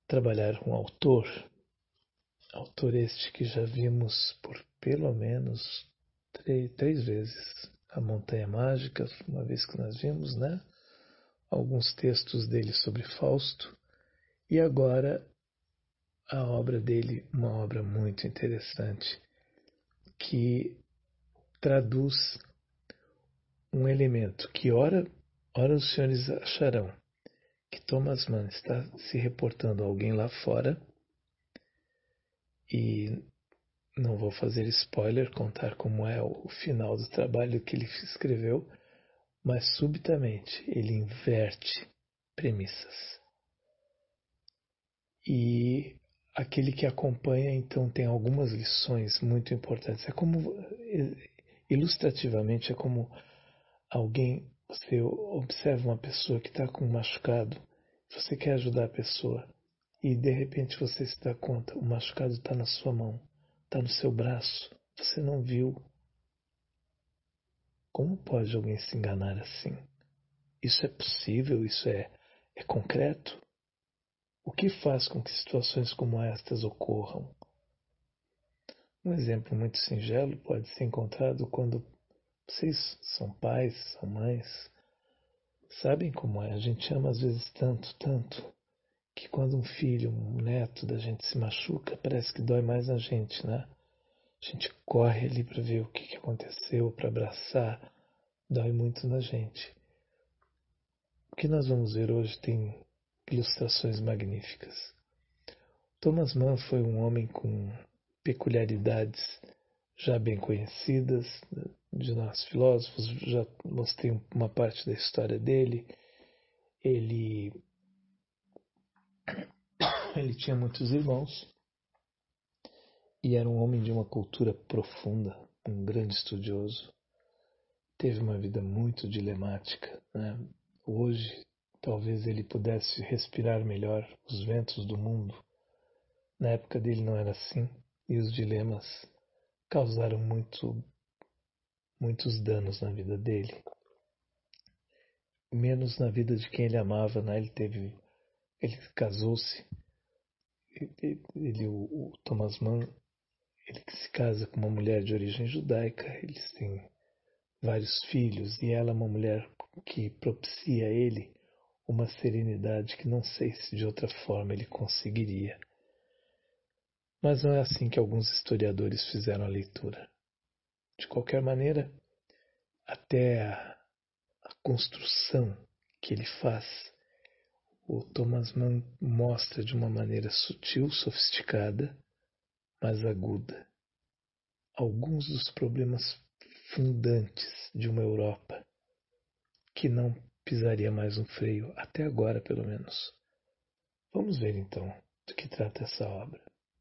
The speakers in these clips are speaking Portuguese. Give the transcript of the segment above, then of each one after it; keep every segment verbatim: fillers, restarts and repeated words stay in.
trabalhar com um autor, autor este que já vimos por pelo menos três, três vezes. A Montanha Mágica, uma vez que nós vimos, né? Alguns textos dele sobre Fausto, e agora a obra dele, uma obra muito interessante, que traduz um elemento que ora, ora os senhores acharão que Thomas Mann está se reportando a alguém lá fora, e não vou fazer spoiler, contar como é o final do trabalho que ele escreveu, mas subitamente ele inverte premissas. E aquele que acompanha, então, tem algumas lições muito importantes. É como, ilustrativamente, é como alguém, você observa uma pessoa que está com um machucado, você quer ajudar a pessoa, e de repente você se dá conta, o machucado está na sua mão, está no seu braço, você não viu. Como pode alguém se enganar assim? Isso é possível? Isso é, é concreto? O que faz com que situações como estas ocorram? Um exemplo muito singelo pode ser encontrado quando vocês são pais, são mães. Sabem como é? A gente ama às vezes tanto, tanto, que quando um filho, um neto da gente se machuca, parece que dói mais na gente, né? A gente corre ali para ver o que, que aconteceu, para abraçar, dói muito na gente. O que nós vamos ver hoje tem ilustrações magníficas. Thomas Mann foi um homem com peculiaridades já bem conhecidas de nós filósofos, já mostrei uma parte da história dele. Ele, ele tinha muitos irmãos e era um homem de uma cultura profunda, um grande estudioso. Teve uma vida muito dilemática, né? Hoje, talvez ele pudesse respirar melhor os ventos do mundo. Na época dele não era assim, e os dilemas causaram muito, muitos danos na vida dele. Menos na vida de quem ele amava, né? Ele teve, ele casou-se, ele, ele o, o Thomas Mann, ele se casa com uma mulher de origem judaica, eles têm vários filhos, e ela é uma mulher que propicia a ele uma serenidade que não sei se de outra forma ele conseguiria. Mas não é assim que alguns historiadores fizeram a leitura. De qualquer maneira, até a, a construção que ele faz, o Thomas Mann mostra de uma maneira sutil, sofisticada, mas aguda, alguns dos problemas fundantes de uma Europa que não pisaria mais um freio, até agora pelo menos. Vamos ver então do que trata essa obra.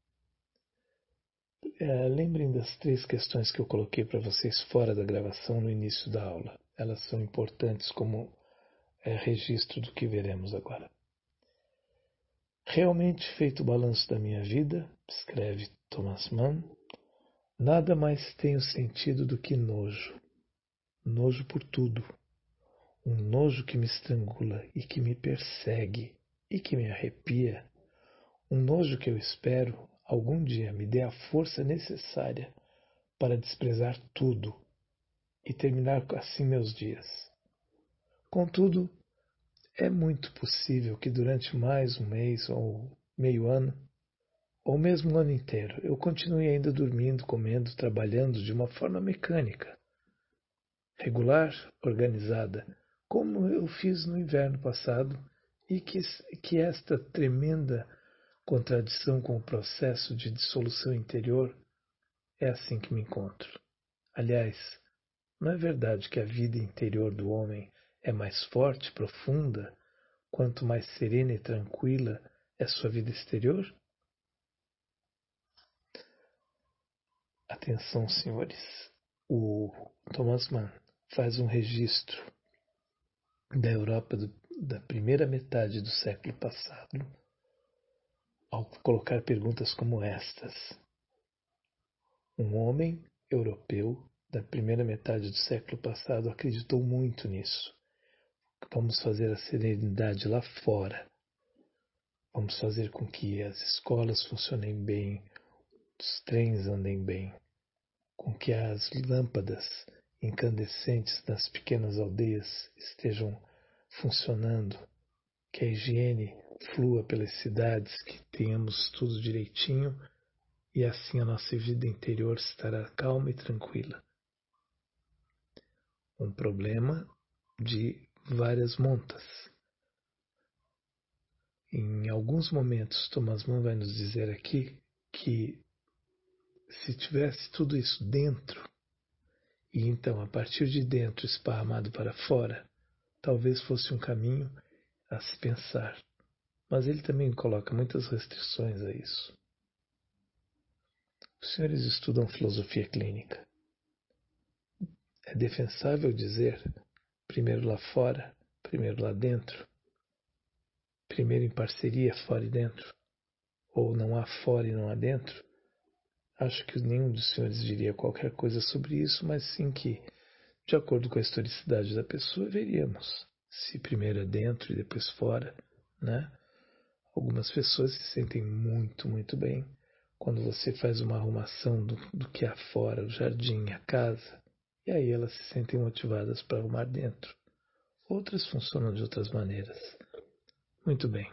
É, lembrem das três questões que eu coloquei para vocês fora da gravação no início da aula. Elas são importantes como é, registro do que veremos agora. Realmente feito o balanço da minha vida, escreve Thomas Mann, nada mais tenho sentido do que nojo. Nojo por tudo. Um nojo que me estrangula e que me persegue e que me arrepia. Um nojo que eu espero algum dia me dê a força necessária para desprezar tudo e terminar assim meus dias. Contudo, é muito possível que durante mais um mês ou meio ano, ou mesmo um ano inteiro, eu continue ainda dormindo, comendo, trabalhando de uma forma mecânica, regular, organizada, como eu fiz no inverno passado, e que, que esta tremenda contradição com o processo de dissolução interior é assim que me encontro. Aliás, não é verdade que a vida interior do homem é mais forte, profunda, quanto mais serena e tranquila é sua vida exterior? Atenção, senhores. O Thomas Mann faz um registro da Europa do, da primeira metade do século passado ao colocar perguntas como estas. Um homem europeu da primeira metade do século passado acreditou muito nisso. Vamos fazer a serenidade lá fora. Vamos fazer com que as escolas funcionem bem, os trens andem bem, com que as lâmpadas incandescentes das pequenas aldeias estejam funcionando, que a higiene flua pelas cidades, que tenhamos tudo direitinho e assim a nossa vida interior estará calma e tranquila. Um problema de várias montas. Em alguns momentos, Thomas Mann vai nos dizer aqui que se tivesse tudo isso dentro, e então a partir de dentro esparramado para fora, talvez fosse um caminho a se pensar. Mas ele também coloca muitas restrições a isso. Os senhores estudam filosofia clínica. É defensável dizer, primeiro lá fora, primeiro lá dentro, primeiro em parceria, fora e dentro, ou não há fora e não há dentro? Acho que nenhum dos senhores diria qualquer coisa sobre isso, mas sim que, de acordo com a historicidade da pessoa, veríamos se primeiro é dentro e depois fora, né? Algumas pessoas se sentem muito, muito bem quando você faz uma arrumação do, do que há fora, o jardim, a casa, e aí elas se sentem motivadas para arrumar dentro. Outras funcionam de outras maneiras. Muito bem.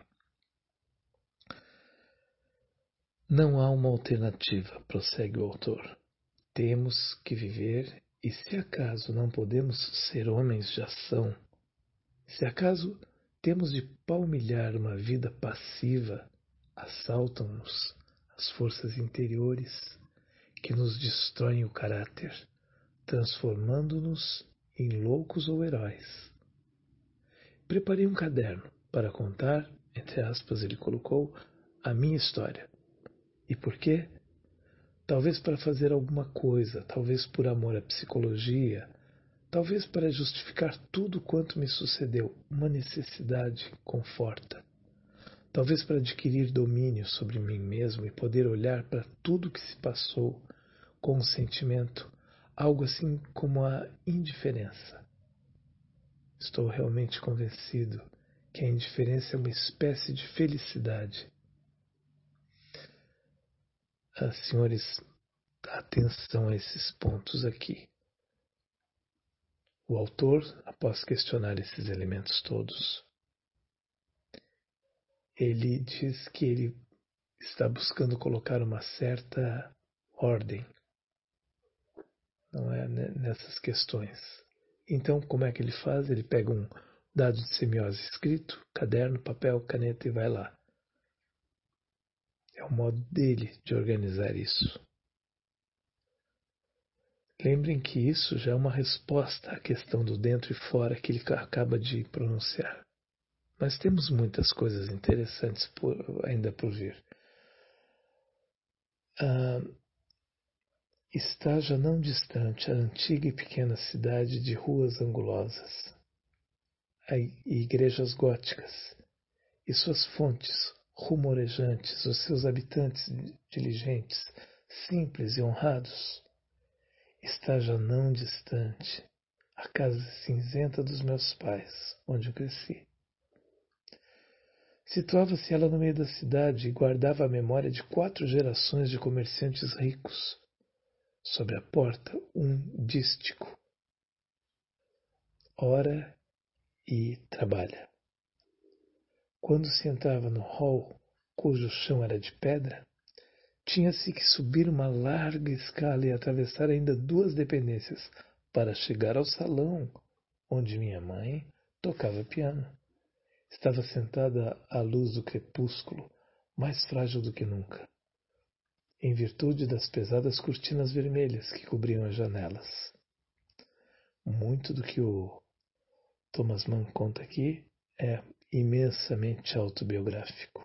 Não há uma alternativa, prossegue o autor. Temos que viver, e se acaso não podemos ser homens de ação, se acaso temos de palmilhar uma vida passiva, assaltam-nos as forças interiores que nos destroem o caráter, transformando-nos em loucos ou heróis. Preparei um caderno para contar, entre aspas, ele colocou, a minha história. E por quê? Talvez para fazer alguma coisa, talvez por amor à psicologia, talvez para justificar tudo quanto me sucedeu. Uma necessidade conforta. Talvez para adquirir domínio sobre mim mesmo e poder olhar para tudo que se passou com um sentimento, algo assim como a indiferença. Estou realmente convencido que a indiferença é uma espécie de felicidade. Ah, senhores, atenção a esses pontos aqui. O autor, após questionar esses elementos todos, ele diz que ele está buscando colocar uma certa ordem, não é, nessas questões. Então, como é que ele faz? Ele pega um dado de semiose escrito, caderno, papel, caneta e vai lá. É o modo dele de organizar isso. Lembrem que isso já é uma resposta à questão do dentro e fora que ele acaba de pronunciar. Mas temos muitas coisas interessantes por, ainda por vir. Ah, está já não distante a antiga e pequena cidade de ruas angulosas, e igrejas góticas, e suas fontes rumorejantes, os seus habitantes diligentes, simples e honrados. Está já não distante a casa cinzenta dos meus pais, onde eu cresci. Situava-se ela no meio da cidade e guardava a memória de quatro gerações de comerciantes ricos. Sobre a porta, um dístico. Ora e trabalha. Quando se entrava no hall, cujo chão era de pedra, tinha-se que subir uma larga escala e atravessar ainda duas dependências para chegar ao salão, onde minha mãe tocava piano. Estava sentada à luz do crepúsculo, mais frágil do que nunca, em virtude das pesadas cortinas vermelhas que cobriam as janelas. Muito do que o Thomas Mann conta aqui é imensamente autobiográfico.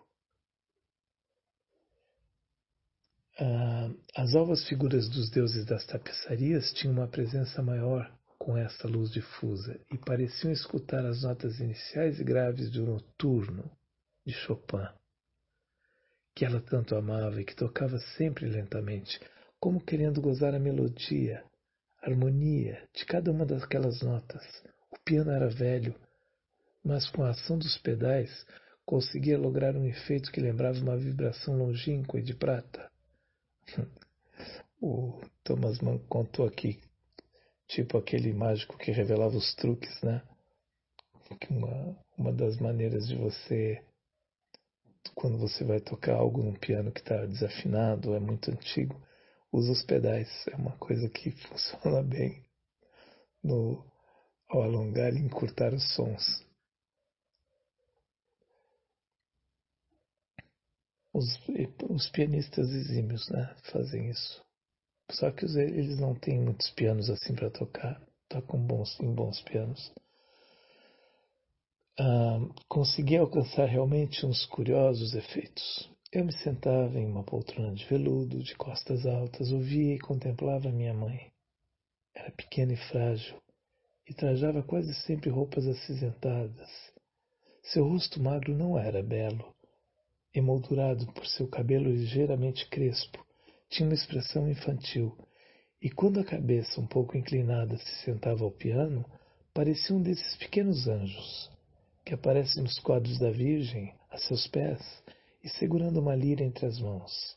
Ah, as alvas figuras dos deuses das tapeçarias tinham uma presença maior com essa luz difusa e pareciam escutar as notas iniciais e graves do noturno de Chopin, que ela tanto amava e que tocava sempre lentamente, como querendo gozar a melodia, a harmonia de cada uma daquelas notas. O piano era velho, mas com a ação dos pedais conseguia lograr um efeito que lembrava uma vibração longínqua e de prata. O Thomas Mann contou aqui, tipo aquele mágico que revelava os truques, né? Que uma, uma das maneiras de você, quando você vai tocar algo num piano que está desafinado, é muito antigo, usa os pedais. É uma coisa que funciona bem no, ao alongar e encurtar os sons. Os, os pianistas exímios, né, fazem isso. Só que os, eles não têm muitos pianos assim para tocar. Tocam bons, em bons pianos. Ah, consegui alcançar realmente uns curiosos efeitos. Eu me sentava em uma poltrona de veludo, de costas altas, ouvia e contemplava minha mãe. Era pequena e frágil, e trajava quase sempre roupas acinzentadas. Seu rosto magro não era belo, emoldurado por seu cabelo ligeiramente crespo, tinha uma expressão infantil, e quando a cabeça um pouco inclinada se sentava ao piano, parecia um desses pequenos anjos que aparecem nos quadros da Virgem a seus pés e segurando uma lira entre as mãos.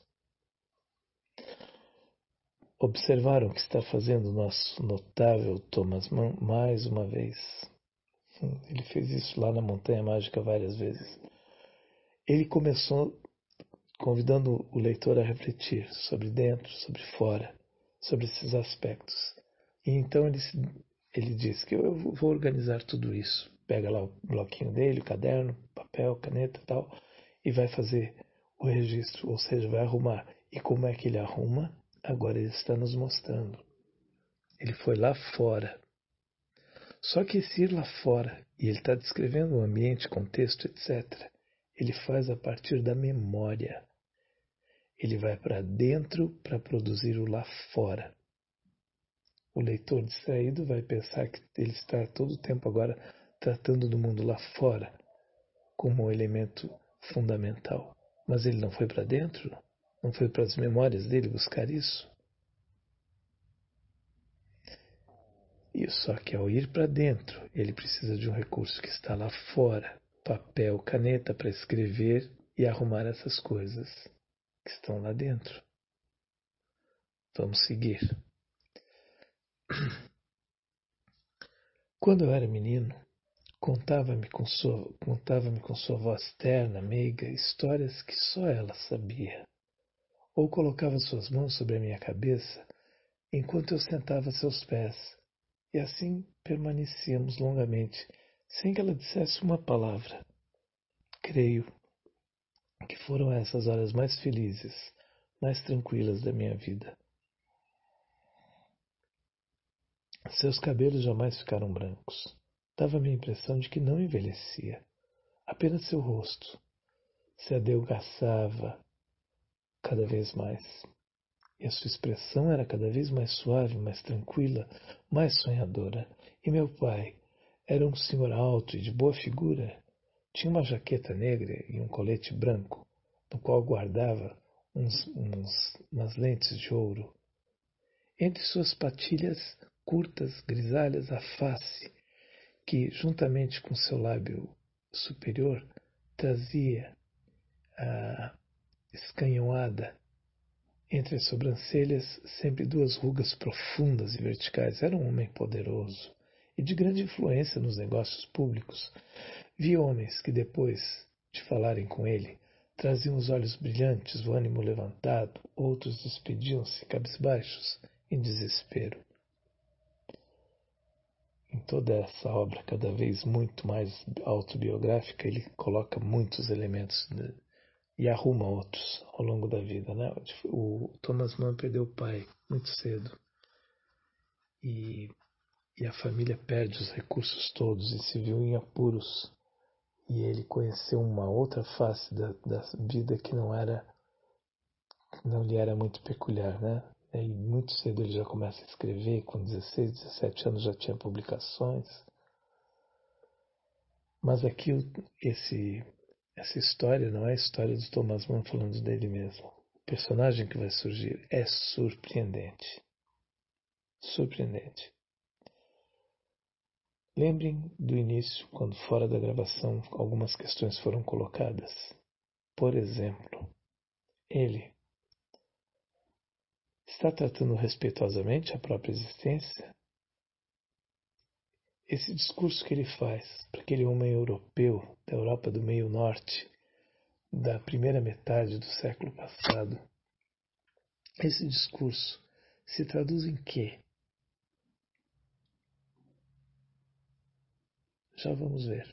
Observaram o que está fazendo o nosso notável Thomas Mann mais uma vez. Ele fez isso lá na Montanha Mágica várias vezes. Ele começou convidando o leitor a refletir sobre dentro, sobre fora, sobre esses aspectos. E então ele, ele diz que eu vou organizar tudo isso. Pega lá o bloquinho dele, o caderno, papel, caneta e tal, e vai fazer o registro, ou seja, vai arrumar. E como é que ele arruma? Agora ele está nos mostrando. Ele foi lá fora. Só que esse ir lá fora, e ele está descrevendo o ambiente, contexto, etcétera, ele faz a partir da memória. Ele vai para dentro para produzir o lá fora. O leitor distraído vai pensar que ele está todo o tempo agora tratando do mundo lá fora como um elemento fundamental. Mas ele não foi para dentro? Não foi para as memórias dele buscar isso? E só que ao ir para dentro, ele precisa de um recurso que está lá fora, papel, caneta para escrever e arrumar essas coisas que estão lá dentro. Vamos seguir. Quando eu era menino, contava-me com sua, contava-me com sua voz terna, meiga, histórias que só ela sabia. Ou colocava suas mãos sobre a minha cabeça enquanto eu sentava a seus pés, e assim permanecíamos longamente, sem que ela dissesse uma palavra. Creio que foram essas horas mais felizes, mais tranquilas da minha vida. Seus cabelos jamais ficaram brancos. Dava-me a impressão de que não envelhecia. Apenas seu rosto se adelgaçava cada vez mais. E a sua expressão era cada vez mais suave, mais tranquila, mais sonhadora. E meu pai era um senhor alto e de boa figura. Tinha uma jaqueta negra e um colete branco, no qual guardava uns, uns, umas lentes de ouro. Entre suas patilhas curtas, grisalhas, a face, que, juntamente com seu lábio superior, trazia a escanhoada entre as sobrancelhas sempre duas rugas profundas e verticais. Era um homem poderoso e de grande influência nos negócios públicos. Vi homens que, depois de falarem com ele, traziam os olhos brilhantes, o ânimo levantado, outros despediam-se cabisbaixos, em desespero. Em toda essa obra, cada vez muito mais autobiográfica, ele coloca muitos elementos de, e arruma outros ao longo da vida, né? O Thomas Mann perdeu o pai muito cedo e, e a família perde os recursos todos e se viu em apuros. E ele conheceu uma outra face da, da vida que não era, não lhe era muito peculiar, né? E muito cedo ele já começa a escrever, com dezesseis, dezessete anos já tinha publicações. Mas aqui esse, essa história não é a história do Thomas Mann falando dele mesmo. O personagem que vai surgir é surpreendente. Surpreendente. Lembrem do início, quando fora da gravação algumas questões foram colocadas. Por exemplo, ele está tratando respeitosamente a própria existência? Esse discurso que ele faz para aquele homem europeu da Europa do meio norte, da primeira metade do século passado, esse discurso se traduz em quê? Já vamos ver.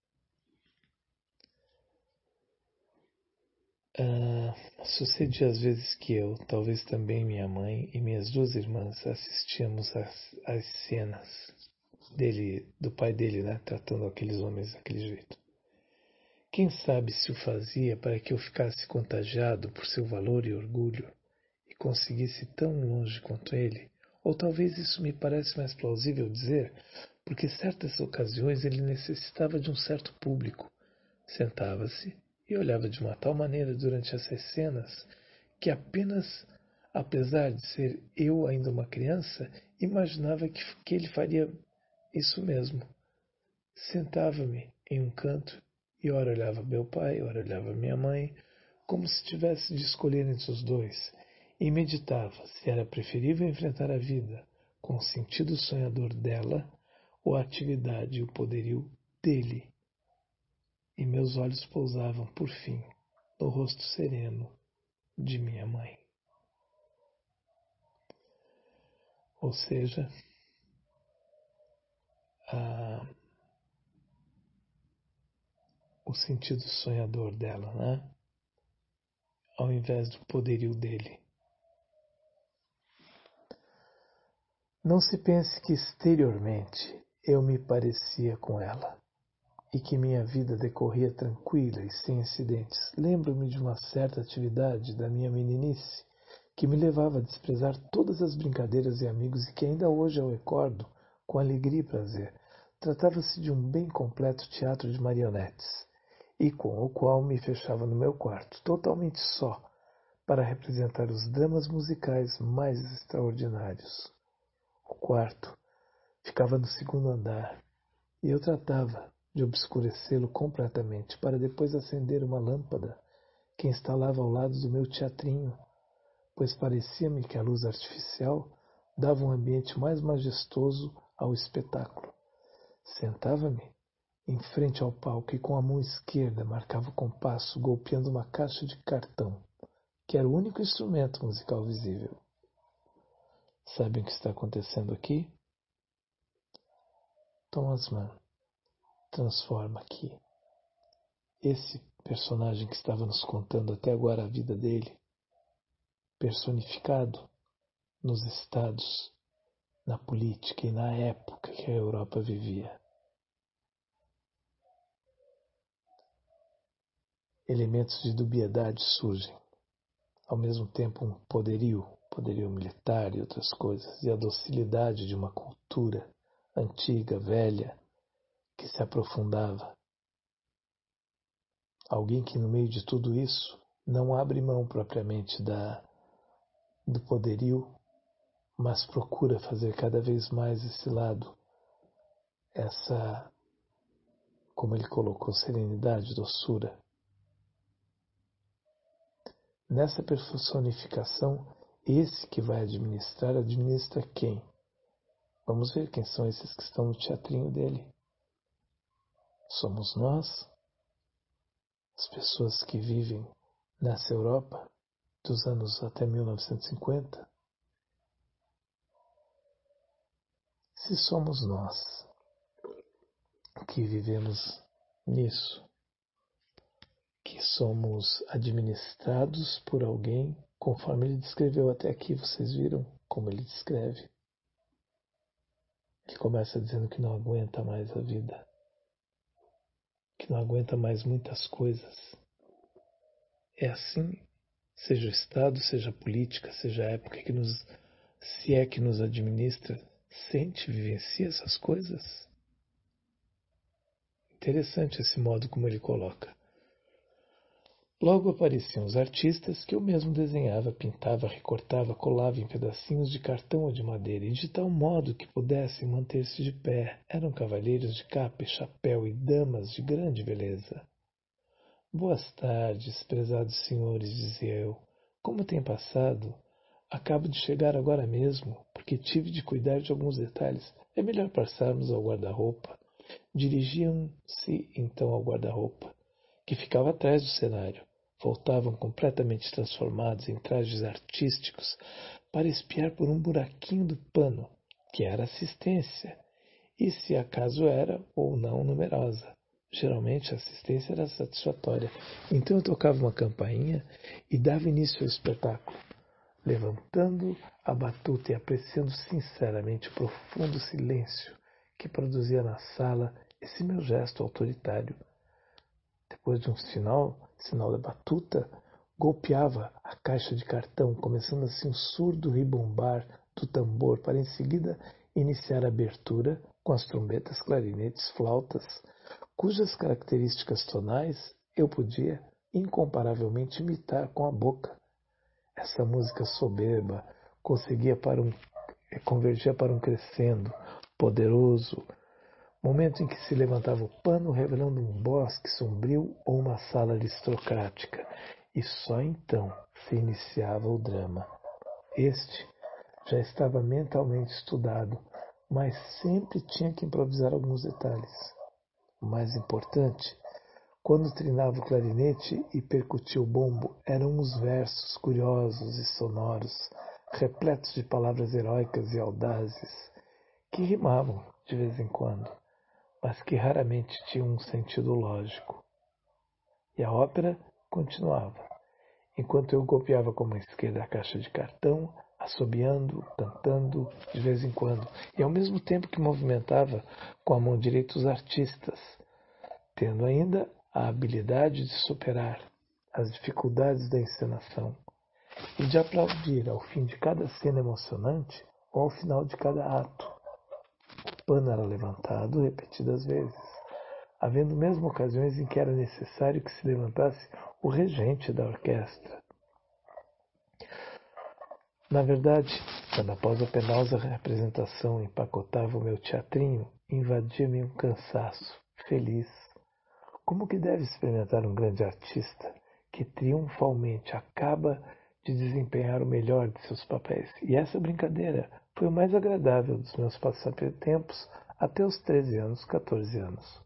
Ah, sucedia às vezes que eu, talvez também minha mãe e minhas duas irmãs assistíamos às, às cenas dele, do pai dele, né, tratando aqueles homens daquele jeito. Quem sabe se o fazia para que eu ficasse contagiado por seu valor e orgulho e conseguisse tão longe quanto ele? Ou talvez isso me parece mais plausível dizer, porque certas ocasiões ele necessitava de um certo público. Sentava-se e olhava de uma tal maneira durante essas cenas que apenas, apesar de ser eu ainda uma criança, imaginava que, que ele faria isso mesmo. Sentava-me em um canto e ora olhava meu pai, ora olhava minha mãe, como se tivesse de escolher entre os dois, e meditava se era preferível enfrentar a vida com o sentido sonhador dela ou a atividade e o poderio dele. E meus olhos pousavam, por fim, no rosto sereno de minha mãe. Ou seja, a, o sentido sonhador dela, né? Ao invés do poderio dele. Não se pense que exteriormente eu me parecia com ela e que minha vida decorria tranquila e sem incidentes. Lembro-me de uma certa atividade da minha meninice que me levava a desprezar todas as brincadeiras e amigos e que ainda hoje eu recordo com alegria e prazer. Tratava-se de um bem completo teatro de marionetes, e com o qual me fechava no meu quarto, totalmente só, para representar os dramas musicais mais extraordinários. O quarto ficava no segundo andar, e eu tratava de obscurecê-lo completamente, para depois acender uma lâmpada que instalava ao lado do meu teatrinho, pois parecia-me que a luz artificial dava um ambiente mais majestoso ao espetáculo. Sentava-me em frente ao palco e com a mão esquerda marcava o compasso, golpeando uma caixa de cartão, que era o único instrumento musical visível. Sabem o que está acontecendo aqui? Thomas Mann transforma aqui esse personagem que estava nos contando até agora a vida dele, personificado nos estados, na política e na época que a Europa vivia. Elementos de dubiedade surgem, ao mesmo tempo um poderio, poderio militar e outras coisas, e a docilidade de uma cultura antiga, velha, que se aprofundava. Alguém que no meio de tudo isso não abre mão propriamente da, do poderio, mas procura fazer cada vez mais esse lado, essa, como ele colocou, serenidade, doçura. Nessa personificação, esse que vai administrar, administra quem? Vamos ver quem são esses que estão no teatrinho dele. Somos nós, as pessoas que vivem nessa Europa dos anos até mil novecentos e cinquenta. Se somos nós que vivemos nisso, que somos administrados por alguém, conforme ele descreveu até aqui, vocês viram como ele descreve? Ele começa dizendo que não aguenta mais a vida, que não aguenta mais muitas coisas. É assim, seja o Estado, seja a política, seja a época que nos, se é que nos administra, sente, vivencia essas coisas? Interessante esse modo como ele coloca. Logo apareciam os artistas que eu mesmo desenhava, pintava, recortava, colava em pedacinhos de cartão ou de madeira, e de tal modo que pudessem manter-se de pé. Eram cavalheiros de capa e chapéu e damas de grande beleza. Boas tardes, prezados senhores, dizia eu. Como tem passado? Acabo de chegar agora mesmo, porque tive de cuidar de alguns detalhes. É melhor passarmos ao guarda-roupa. Dirigiam-se então ao guarda-roupa, que ficava atrás do cenário. Voltavam completamente transformados em trajes artísticos para espiar por um buraquinho do pano, que era assistência, e se acaso era ou não numerosa. Geralmente a assistência era satisfatória. Então eu tocava uma campainha e dava início ao espetáculo, levantando a batuta e apreciando sinceramente o profundo silêncio que produzia na sala esse meu gesto autoritário. Depois de um sinal, sinal da batuta, golpeava a caixa de cartão, começando assim o surdo ribombar do tambor, para em seguida iniciar a abertura com as trombetas, clarinetes, flautas, cujas características tonais eu podia incomparavelmente imitar com a boca. Essa música soberba conseguia para um, convergia para um crescendo poderoso, momento em que se levantava o pano, revelando um bosque sombrio ou uma sala aristocrática, e só então se iniciava o drama. Este já estava mentalmente estudado, mas sempre tinha que improvisar alguns detalhes. O mais importante, quando trinava o clarinete e percutia o bombo, eram os versos curiosos e sonoros, repletos de palavras heróicas e audazes, que rimavam de vez em quando, mas que raramente tinham um sentido lógico. E a ópera continuava, enquanto eu golpeava com a mão esquerda a caixa de cartão, assobiando, cantando de vez em quando, e ao mesmo tempo que movimentava com a mão direita os artistas, tendo ainda a habilidade de superar as dificuldades da encenação e de aplaudir ao fim de cada cena emocionante ou ao final de cada ato. O pano era levantado repetidas vezes, havendo mesmo ocasiões em que era necessário que se levantasse o regente da orquestra. Na verdade, quando após a penosa representação empacotava o meu teatrinho, invadia-me um cansaço, feliz. Como que deve experimentar um grande artista que triunfalmente acaba de desempenhar o melhor de seus papéis? E essa brincadeira foi o mais agradável dos meus passatempos até os treze anos, quatorze anos.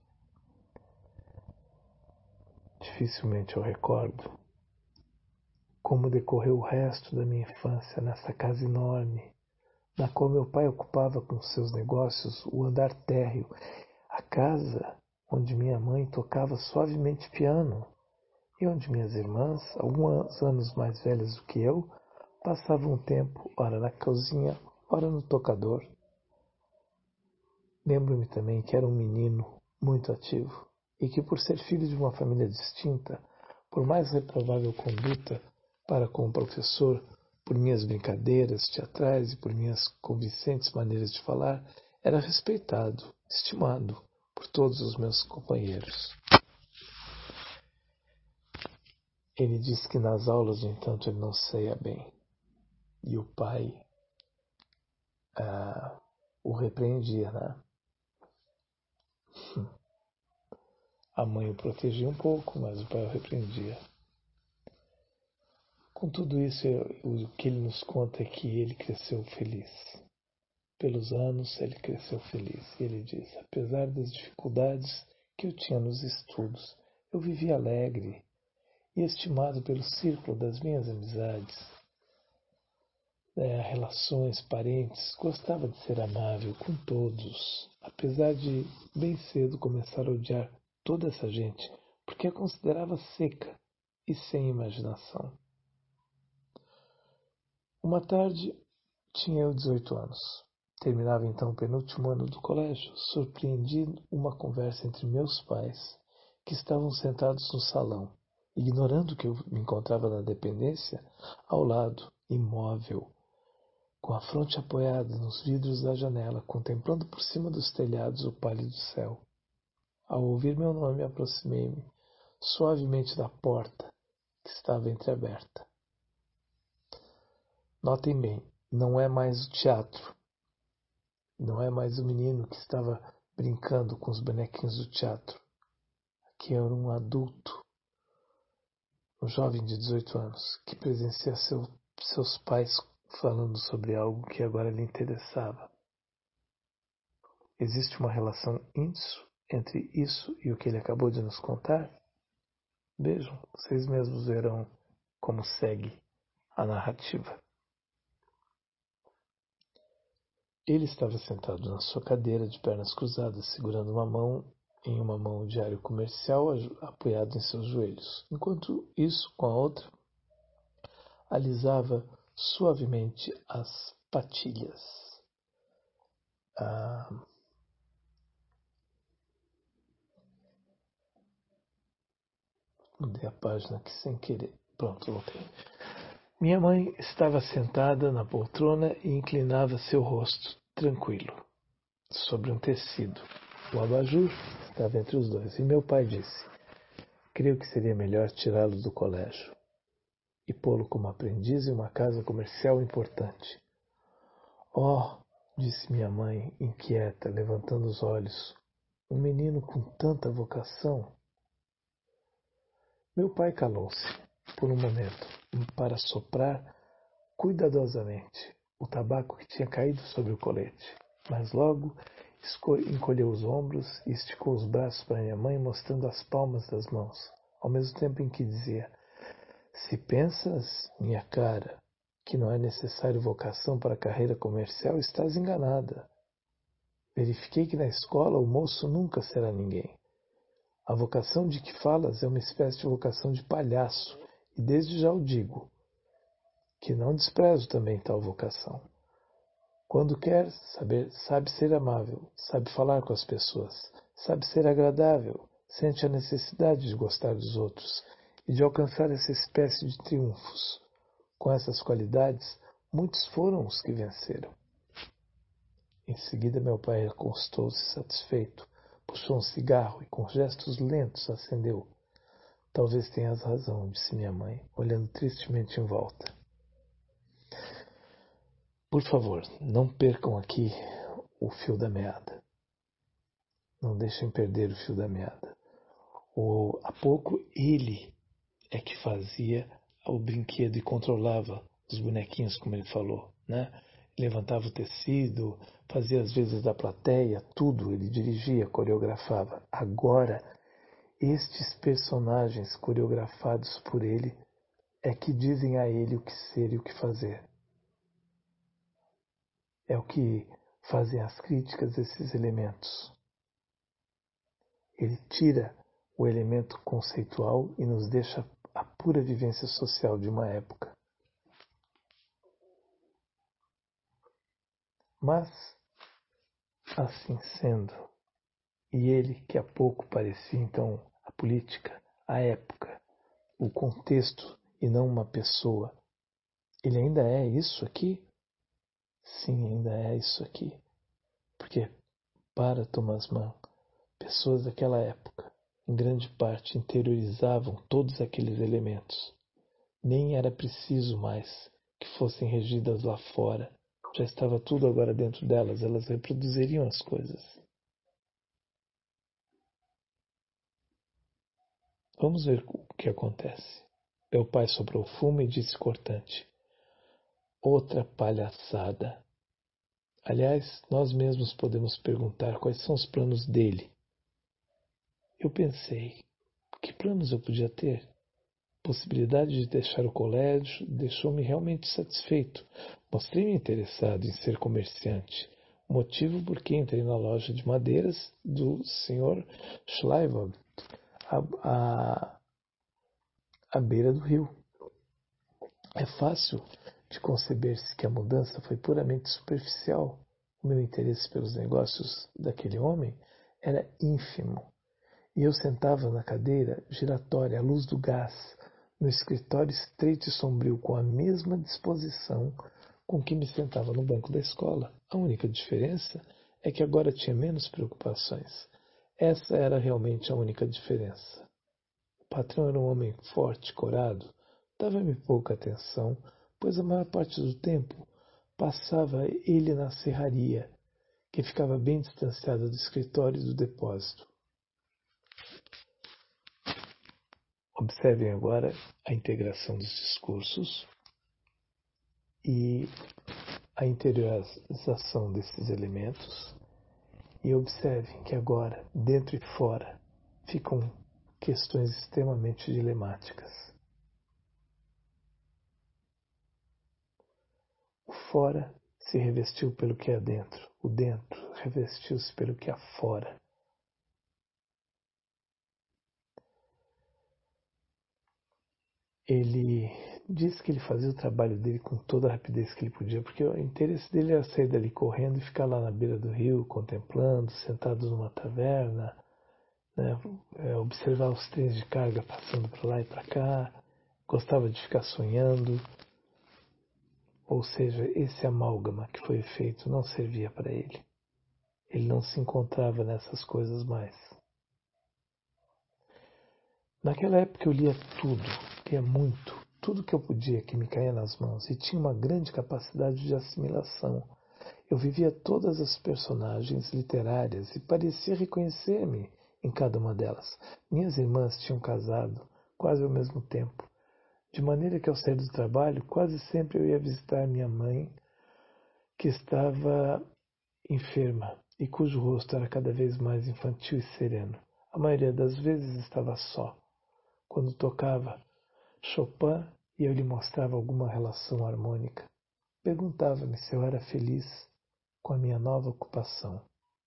Dificilmente eu recordo como decorreu o resto da minha infância nessa casa enorme, na qual meu pai ocupava com seus negócios o andar térreo, a casa onde minha mãe tocava suavemente piano e onde minhas irmãs, alguns anos mais velhas do que eu, passavam o tempo ora na cozinha, ora no tocador. Lembro-me também que era um menino muito ativo e que, por ser filho de uma família distinta, por mais reprovável conduta para com o professor, por minhas brincadeiras teatrais e por minhas convincentes maneiras de falar, era respeitado, estimado por todos os meus companheiros. Ele disse que nas aulas, no entanto, ele não saía bem. E o pai ah, o repreendia, né? A mãe o protegia um pouco, mas o pai o repreendia. Com tudo isso, o que ele nos conta é que ele cresceu feliz. Pelos anos, ele cresceu feliz. E ele diz, apesar das dificuldades que eu tinha nos estudos, eu vivia alegre e estimado pelo círculo das minhas amizades, é, relações, parentes. Gostava de ser amável com todos, apesar de bem cedo começar a odiar toda essa gente, porque a considerava seca e sem imaginação. Uma tarde, tinha eu dezoito anos. Terminava então o penúltimo ano do colégio. Surpreendi uma conversa entre meus pais, que estavam sentados no salão, ignorando que eu me encontrava na dependência, ao lado, imóvel, com a fronte apoiada nos vidros da janela, contemplando por cima dos telhados o pálido céu. Ao ouvir meu nome, aproximei-me suavemente da porta que estava entreaberta. Notem bem, não é mais o teatro. Não é mais o menino que estava brincando com os bonequinhos do teatro. Aqui era um adulto, um jovem de dezoito anos, que presencia seu, seus pais falando sobre algo que agora lhe interessava. Existe uma relação índice entre isso e o que ele acabou de nos contar? Vejam, vocês mesmos verão como segue a narrativa. Ele estava sentado na sua cadeira de pernas cruzadas, segurando uma mão em uma mão o diário comercial apoiado em seus joelhos. Enquanto isso, com a outra, alisava suavemente as patilhas. Ah, mudei a página aqui sem querer. Pronto, voltei. Minha mãe estava sentada na poltrona e inclinava seu rosto, tranquilo, sobre um tecido. O abajur estava entre os dois, e meu pai disse: creio que seria melhor tirá-lo do colégio e pô-lo como aprendiz em uma casa comercial importante. Oh, disse minha mãe, inquieta, levantando os olhos, um menino com tanta vocação. Meu pai calou-se, por um momento, para soprar cuidadosamente o tabaco que tinha caído sobre o colete, mas logo encolheu os ombros e esticou os braços para minha mãe, mostrando as palmas das mãos, ao mesmo tempo em que dizia: se pensas, minha cara, que não é necessário vocação para a carreira comercial, estás enganada. Verifiquei que na escola o moço nunca será ninguém. A vocação de que falas é uma espécie de vocação de palhaço, e desde já o digo, que não desprezo também tal vocação. Quando quer saber, sabe ser amável, sabe falar com as pessoas, sabe ser agradável, sente a necessidade de gostar dos outros e de alcançar essa espécie de triunfos. Com essas qualidades, muitos foram os que venceram. Em seguida, meu pai recostou-se satisfeito, puxou um cigarro e, com gestos lentos, acendeu. Talvez tenhas razão, disse minha mãe, olhando tristemente em volta. Por favor, não percam aqui o fio da meada. Não deixem perder o fio da meada. O, há pouco ele é que fazia o brinquedo e controlava os bonequinhos, como ele falou, né? Levantava o tecido, fazia as vezes da plateia, tudo, ele dirigia, coreografava. Agora, estes personagens coreografados por ele é que dizem a ele o que ser e o que fazer. É o que fazem as críticas desses elementos. Ele tira o elemento conceitual e nos deixa a pura vivência social de uma época. Mas, assim sendo, e ele que há pouco parecia então a política, a época, o contexto e não uma pessoa, ele ainda é isso aqui? Sim, ainda é isso aqui. Porque, para Thomas Mann, pessoas daquela época, em grande parte, interiorizavam todos aqueles elementos. Nem era preciso mais que fossem regidas lá fora. Já estava tudo agora dentro delas, elas reproduziriam as coisas. Vamos ver o que acontece. Meu pai soprou fumo e disse cortante: outra palhaçada. Aliás, nós mesmos podemos perguntar quais são os planos dele. Eu pensei, que planos eu podia ter? A possibilidade de deixar o colégio deixou-me realmente satisfeito. Mostrei-me interessado em ser comerciante, motivo por que entrei na loja de madeiras do senhor Schleifer, à, à beira do rio. É fácil de conceber-se que a mudança foi puramente superficial. O meu interesse pelos negócios daquele homem era ínfimo, e eu sentava na cadeira giratória à luz do gás, no escritório estreito e sombrio, com a mesma disposição com que me sentava no banco da escola. A única diferença é que agora tinha menos preocupações. Essa era realmente a única diferença. O patrão era um homem forte, corado, Dava-me pouca atenção, pois a maior parte do tempo passava ele na serraria, que ficava bem distanciada do escritório e do depósito. Observem agora a integração dos discursos e a interiorização desses elementos. E observem que agora, dentro e fora, ficam questões extremamente dilemáticas. O fora se revestiu pelo que é dentro, o dentro revestiu-se pelo que há fora. Ele disse que ele fazia o trabalho dele com toda a rapidez que ele podia, porque o interesse dele era sair dali correndo e ficar lá na beira do rio, contemplando, sentado numa taverna, né, observar os trens de carga passando para lá e para cá, gostava de ficar sonhando. Ou seja, esse amálgama que foi feito não servia para ele. Ele não se encontrava nessas coisas mais. Naquela época eu lia tudo, lia muito, tudo que eu podia que me caía nas mãos e tinha uma grande capacidade de assimilação. Eu vivia todas as personagens literárias e parecia reconhecer-me em cada uma delas. Minhas irmãs tinham casado quase ao mesmo tempo, de maneira que ao sair do trabalho quase sempre eu ia visitar minha mãe, que estava enferma e cujo rosto era cada vez mais infantil e sereno. A maioria das vezes estava só. Quando tocava Chopin e eu lhe mostrava alguma relação harmônica, perguntava-me se eu era feliz com a minha nova ocupação.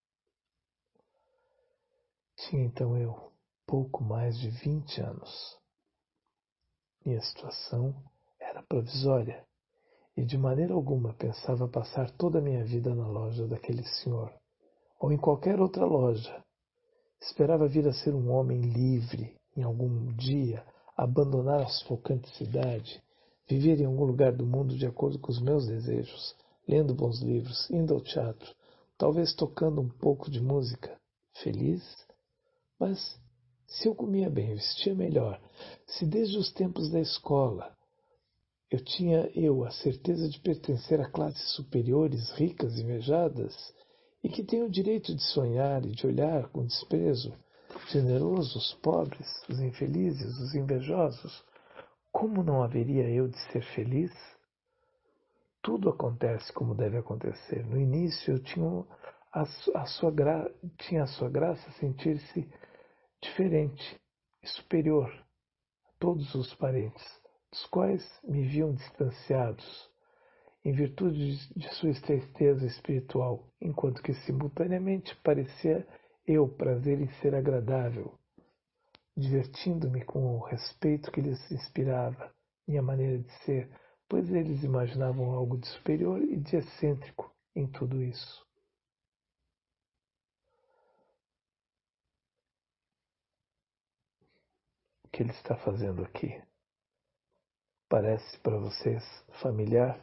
Tinha então eu pouco mais de vinte anos. Minha situação era provisória e de maneira alguma pensava passar toda a minha vida na loja daquele senhor ou em qualquer outra loja. Esperava vir a ser um homem livre, em algum dia, abandonar a sufocante cidade, viver em algum lugar do mundo de acordo com os meus desejos, lendo bons livros, indo ao teatro, talvez tocando um pouco de música. Feliz? Mas se eu comia bem, vestia melhor, se desde os tempos da escola eu tinha eu a certeza de pertencer a classes superiores, ricas, invejadas, e que tenho o direito de sonhar e de olhar com desprezo generoso os pobres, os infelizes, os invejosos, como não haveria eu de ser feliz? Tudo acontece como deve acontecer. No início eu tinha a, a sua, gra, tinha a sua graça sentir-se diferente e superior a todos os parentes, dos quais me viam distanciados, em virtude de sua estreiteza espiritual, enquanto que simultaneamente parecia eu prazer em ser agradável, divertindo-me com o respeito que lhes inspirava minha maneira de ser, pois eles imaginavam algo de superior e de excêntrico em tudo isso. O que ele está fazendo aqui parece para vocês familiar?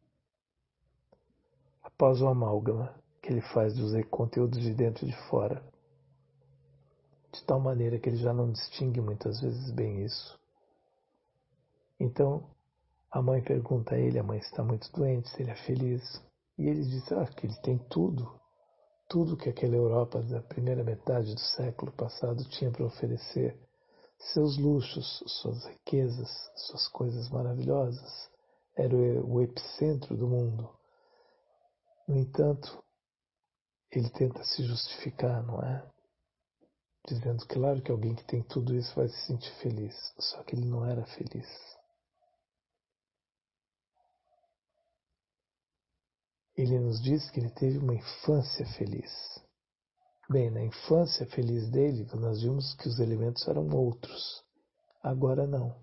Após o amálgama que ele faz dos conteúdos de dentro e de fora, de tal maneira que ele já não distingue muitas vezes bem isso. Então, a mãe pergunta a ele, a mãe está muito doente, se ele é feliz. E ele diz ah, que ele tem tudo, tudo que aquela Europa da primeira metade do século passado tinha para oferecer. Seus luxos, suas riquezas, suas coisas maravilhosas. Era o epicentro do mundo. No entanto, ele tenta se justificar, não é? Dizendo, claro, que alguém que tem tudo isso vai se sentir feliz. Só que ele não era feliz. Ele nos diz que ele teve uma infância feliz. Bem, na infância feliz dele, nós vimos que os elementos eram outros. Agora não.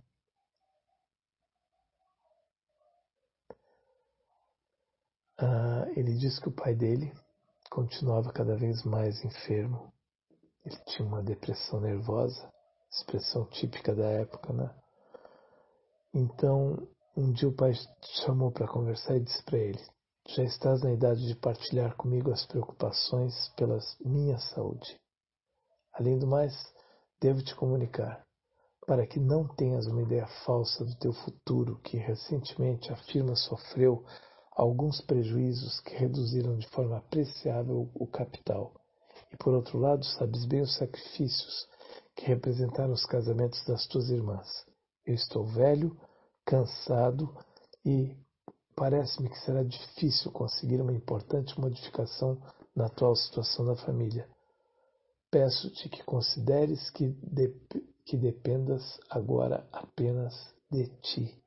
Ah, ele diz que o pai dele continuava cada vez mais enfermo. Ele tinha uma depressão nervosa, expressão típica da época, né? Então, um dia o pai chamou para conversar e disse para ele: já estás na idade de partilhar comigo as preocupações pela minha saúde. Além do mais, devo te comunicar, para que não tenhas uma ideia falsa do teu futuro, que recentemente afirma sofreu alguns prejuízos que reduziram de forma apreciável o capital. E por outro lado, sabes bem os sacrifícios que representaram os casamentos das tuas irmãs. Eu estou velho, cansado e parece-me que será difícil conseguir uma importante modificação na atual situação da família. Peço-te que consideres que, de, que dependas agora apenas de ti.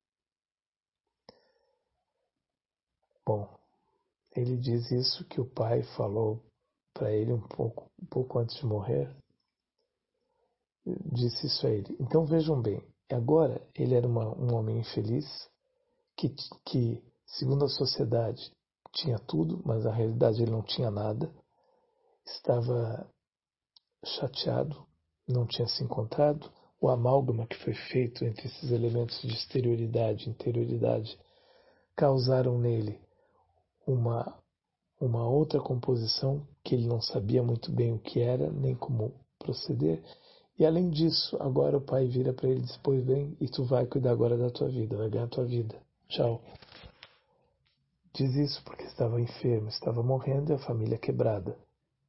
Bom, ele diz isso que o pai falou para ele um pouco, um pouco antes de morrer. Disse isso a ele. Então vejam bem, agora ele era uma, um homem infeliz que, que, segundo a sociedade, tinha tudo, mas na realidade ele não tinha nada. Estava chateado, não tinha se encontrado. O amálgama que foi feito entre esses elementos de exterioridade e interioridade causaram nele uma, uma outra composição que ele não sabia muito bem o que era, nem como proceder. E além disso, agora o pai vira para ele e diz, pois bem, e tu vai cuidar agora da tua vida, vai ganhar a tua vida. Tchau. Diz isso porque estava enfermo, estava morrendo e a família quebrada.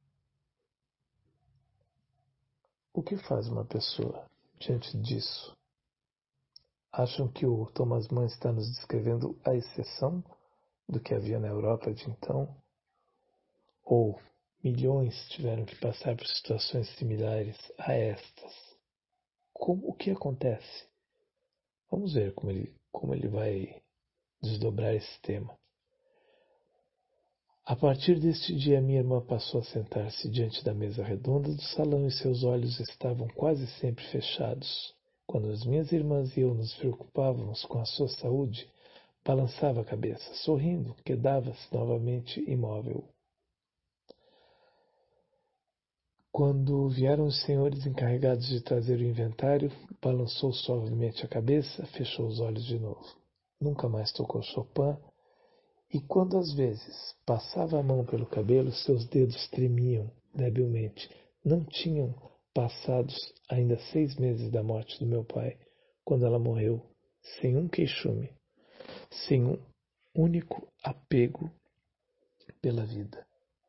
O que faz uma pessoa diante disso? Acham que o Thomas Mann está nos descrevendo a exceção do que havia na Europa de então? Ou milhões tiveram que passar por situações similares a estas? Como, o que acontece? Vamos ver como ele, como ele vai desdobrar esse tema. A partir deste dia, minha irmã passou a sentar-se diante da mesa redonda do salão e seus olhos estavam quase sempre fechados. Quando as minhas irmãs e eu nos preocupávamos com a sua saúde, balançava a cabeça, sorrindo, quedava-se novamente imóvel. Quando vieram os senhores encarregados de trazer o inventário, balançou suavemente a cabeça, fechou os olhos de novo. Nunca mais tocou Chopin, e quando às vezes passava a mão pelo cabelo, seus dedos tremiam debilmente. Não tinham passados ainda seis meses da morte do meu pai, quando ela morreu, sem um queixume, sem um único apego pela vida.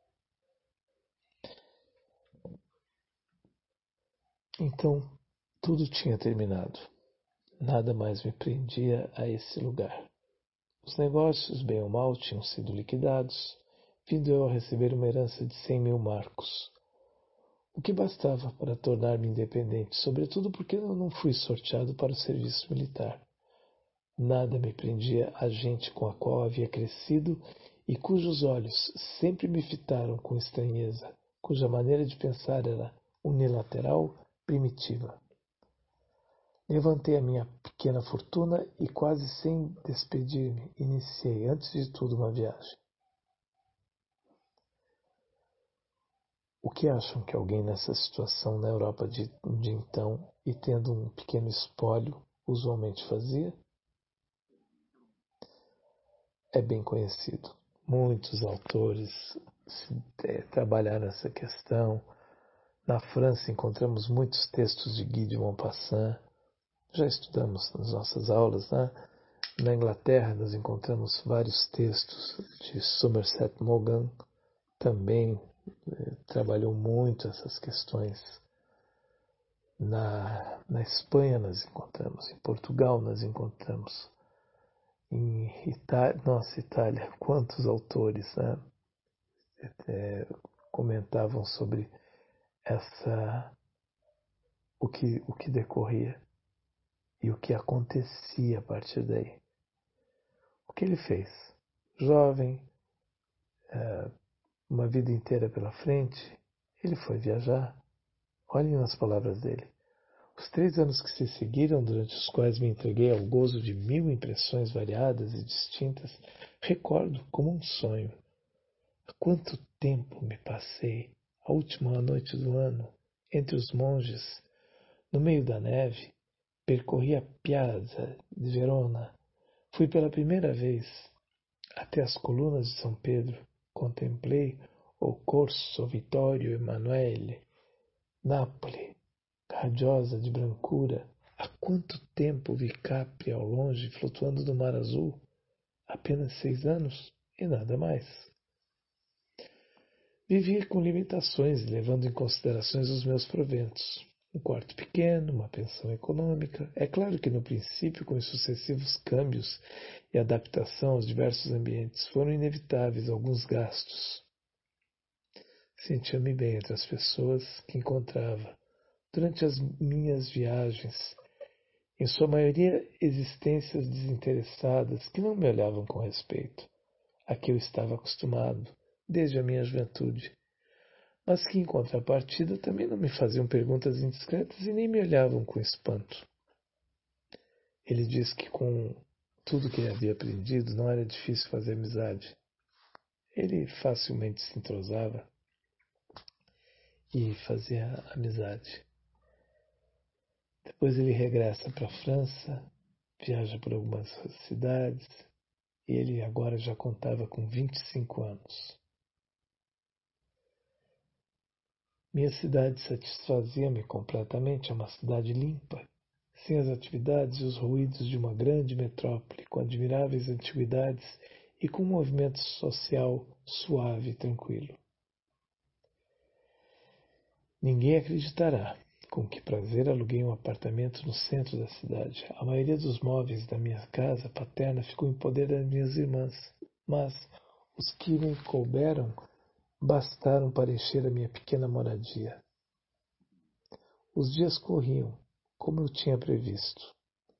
Então, tudo tinha terminado. Nada mais me prendia a esse lugar. Os negócios, bem ou mal, tinham sido liquidados, vindo eu a receber uma herança de cem mil marcos, o que bastava para tornar-me independente, sobretudo porque eu não fui sorteado para o serviço militar. Nada me prendia a gente com a qual havia crescido e cujos olhos sempre me fitaram com estranheza, cuja maneira de pensar era unilateral, primitiva. Levantei a minha pequena fortuna e, quase sem despedir-me, iniciei, antes de tudo, uma viagem. O que acham que alguém nessa situação na Europa de, de então e tendo um pequeno espólio usualmente fazia? É bem conhecido. Muitos autores se, é, trabalharam essa questão. Na França encontramos muitos textos de Guy de Maupassant. Já estudamos nas nossas aulas, né? Na Inglaterra nós encontramos vários textos de Somerset Maugham, também eh, trabalhou muito essas questões. Na, na Espanha nós encontramos, em Portugal nós encontramos, em Itália, nossa Itália, quantos autores, né, é, comentavam sobre essa, o que, o que decorria e o que acontecia a partir daí. O que ele fez? Jovem, é, uma vida inteira pela frente, ele foi viajar. Olhem nas palavras dele. Os três anos que se seguiram, durante os quais me entreguei ao gozo de mil impressões variadas e distintas, recordo como um sonho. Há quanto tempo me passei, a última noite do ano, entre os monges, no meio da neve, percorri a Piazza de Verona, fui pela primeira vez até as colunas de São Pedro, contemplei o Corso Vittorio Emanuele, Nápoles, radiosa de brancura. Há quanto tempo vi Capri ao longe, flutuando no mar azul? Apenas seis anos e nada mais. Vivia com limitações, levando em considerações os meus proventos. Um quarto pequeno, uma pensão econômica. É claro que no princípio, com os sucessivos câmbios e adaptação aos diversos ambientes, foram inevitáveis alguns gastos. Sentia-me bem entre as pessoas que encontrava durante as minhas viagens, em sua maioria existências desinteressadas que não me olhavam com respeito, a que eu estava acostumado desde a minha juventude, mas que em contrapartida também não me faziam perguntas indiscretas e nem me olhavam com espanto. Ele disse que com tudo que ele havia aprendido não era difícil fazer amizade. Ele facilmente se entrosava e fazia amizade. Depois ele regressa para a França, viaja por algumas cidades e ele agora já contava com vinte e cinco anos. Minha cidade satisfazia-me completamente, é uma cidade limpa, sem as atividades e os ruídos de uma grande metrópole, com admiráveis antiguidades e com um movimento social suave e tranquilo. Ninguém acreditará com que prazer aluguei um apartamento no centro da cidade. A maioria dos móveis da minha casa paterna ficou em poder das minhas irmãs, mas os que me couberam bastaram para encher a minha pequena moradia. Os dias corriam, como eu tinha previsto.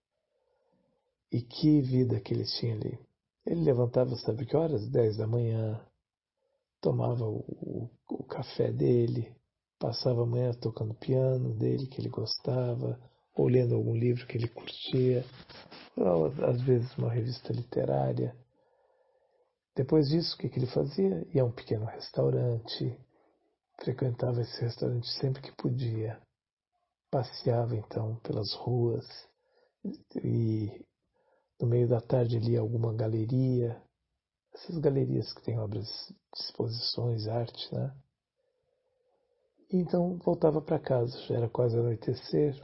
E que vida que ele tinha ali. Ele levantava, sabe que horas? Dez da manhã, tomava o, o, o café dele, passava a manhã tocando piano dele, que ele gostava, ou lendo algum livro que ele curtia, ou às vezes uma revista literária. Depois disso, o que, que ele fazia? Ia a um pequeno restaurante, frequentava esse restaurante sempre que podia, passeava então pelas ruas e no meio da tarde lia alguma galeria, essas galerias que têm obras de exposições, arte, né? E então voltava para casa, já era quase anoitecer,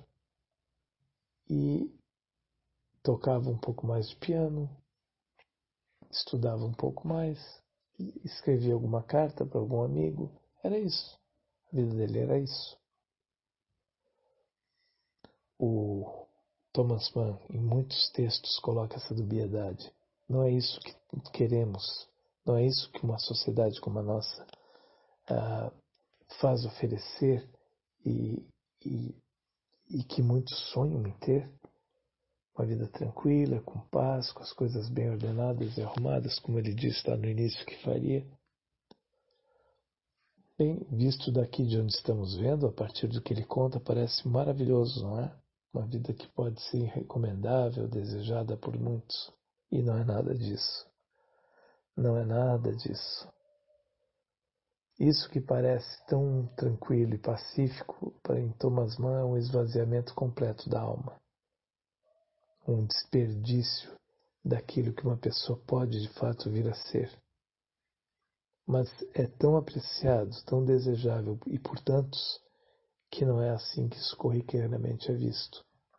e tocava um pouco mais de piano, estudava um pouco mais, escrevia alguma carta para algum amigo. Era isso. A vida dele era isso. O Thomas Mann, em muitos textos, coloca essa dubiedade. Não é isso que queremos. Não é isso que uma sociedade como a nossa ah, faz oferecer e, e, e que muitos sonham em ter. Uma vida tranquila, com paz, com as coisas bem ordenadas e arrumadas, como ele disse lá no início que faria. Bem, visto daqui de onde estamos vendo, a partir do que ele conta, parece maravilhoso, não é? Uma vida que pode ser recomendável, desejada por muitos. E não é nada disso. Não é nada disso. Isso que parece tão tranquilo e pacífico, para em Thomas Mann é um esvaziamento completo da alma. Um desperdício daquilo que uma pessoa pode de fato vir a ser. Mas é tão apreciado, tão desejável e por tantos, que não é assim que isso corriqueiramente é visto.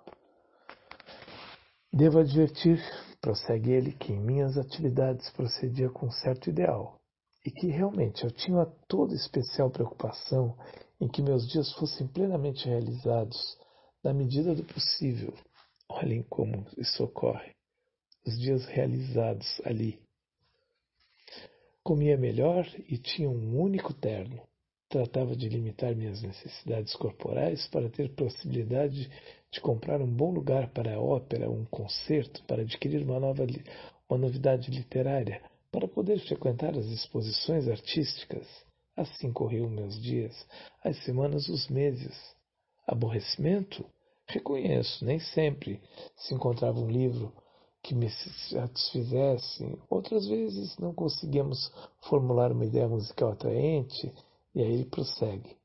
Devo advertir, prossegue ele, que em minhas atividades procedia com certo ideal, e que realmente eu tinha toda especial preocupação em que meus dias fossem plenamente realizados, na medida do possível. Olhem como isso ocorre. Os dias realizados ali. Comia melhor e tinha um único terno. Tratava de limitar minhas necessidades corporais para ter possibilidade de comprar um bom lugar para a ópera, um concerto, para adquirir uma, nova, uma novidade literária, para poder frequentar as exposições artísticas. Assim corriam meus dias, as semanas, os meses. Aborrecimento? Reconheço, nem sempre se encontrava um livro que me satisfizesse. Outras vezes não conseguíamos formular uma ideia musical atraente, e aí ele prossegue.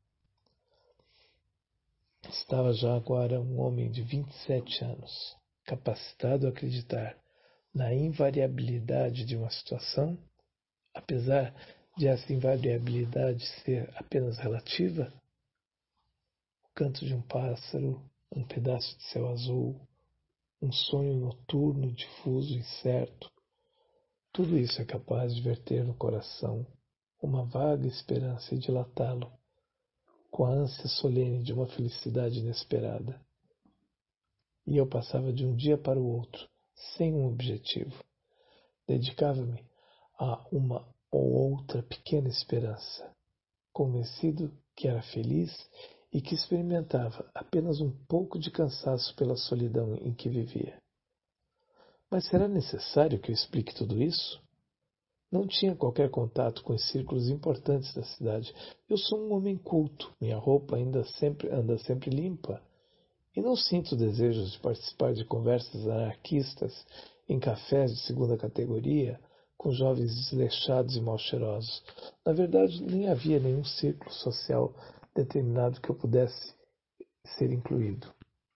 Estava já agora um homem de vinte e sete anos, capacitado a acreditar na invariabilidade de uma situação, apesar de essa invariabilidade ser apenas relativa. O canto de um pássaro, um pedaço de céu azul, um sonho noturno, difuso, incerto. Tudo isso é capaz de verter no coração uma vaga esperança e dilatá-lo com a ânsia solene de uma felicidade inesperada. E eu passava de um dia para o outro, sem um objetivo. Dedicava-me a uma ou outra pequena esperança, convencido que era feliz e que experimentava apenas um pouco de cansaço pela solidão em que vivia. Mas será necessário que eu explique tudo isso? Não tinha qualquer contato com os círculos importantes da cidade. Eu sou um homem culto, minha roupa ainda sempre anda sempre limpa, e não sinto desejos de participar de conversas anarquistas em cafés de segunda categoria com jovens desleixados e mal cheirosos. Na verdade, nem havia nenhum círculo social determinado que eu pudesse ser incluído.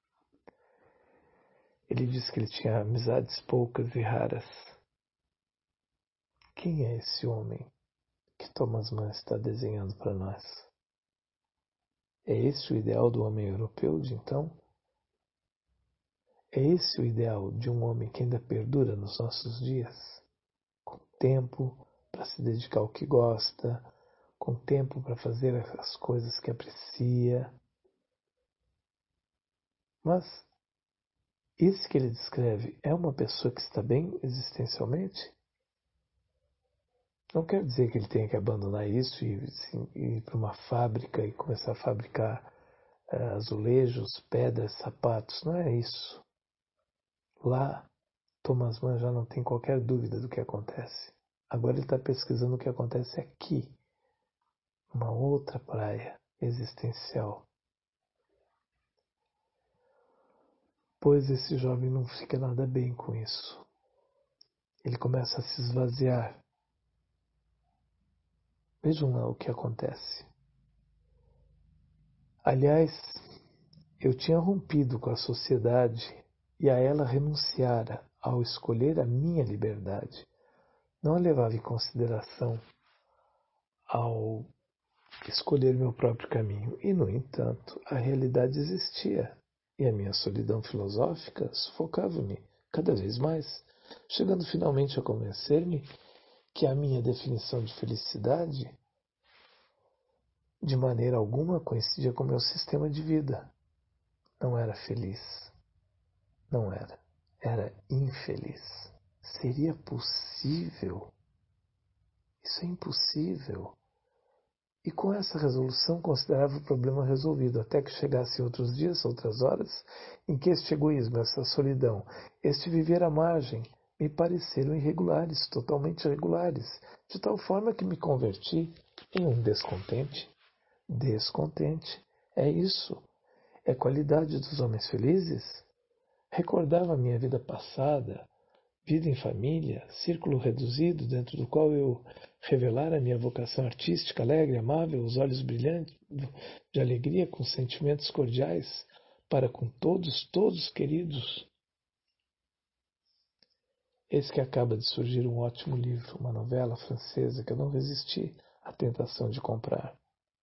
Ele disse que ele tinha amizades poucas e raras. Quem é esse homem que Thomas Mann está desenhando para nós? É esse o ideal do homem europeu de então? É esse o ideal de um homem que ainda perdura nos nossos dias? Com tempo para se dedicar ao que gosta, com tempo para fazer as coisas que aprecia. Mas esse que ele descreve é uma pessoa que está bem existencialmente? Não quer dizer que ele tenha que abandonar isso e, sim, ir para uma fábrica e começar a fabricar uh, azulejos, pedras, sapatos. Não é isso. Lá, Thomas Mann já não tem qualquer dúvida do que acontece. Agora ele está pesquisando o que acontece aqui, uma outra praia existencial. Pois esse jovem não fica nada bem com isso. Ele começa a se esvaziar. Vejam lá o que acontece. Aliás, eu tinha rompido com a sociedade e a ela renunciara ao escolher a minha liberdade. Não a levava em consideração ao escolher meu próprio caminho. E, no entanto, a realidade existia. E a minha solidão filosófica sufocava-me cada vez mais, chegando finalmente a convencer-me que a minha definição de felicidade de maneira alguma coincidia com o meu sistema de vida. Não era feliz. Não era. Era infeliz. Seria possível? Isso é impossível. E com essa resolução considerava o problema resolvido, até que chegassem outros dias, outras horas, em que este egoísmo, essa solidão, este viver à margem, me pareceram irregulares, totalmente irregulares, de tal forma que me converti em um descontente. Descontente. É isso. É qualidade dos homens felizes? Recordava a minha vida passada, vida em família, círculo reduzido dentro do qual eu revelara a minha vocação artística, alegre, amável, os olhos brilhantes de alegria, com sentimentos cordiais para com todos, todos queridos. Eis que acaba de surgir um ótimo livro, uma novela francesa que eu não resisti à tentação de comprar.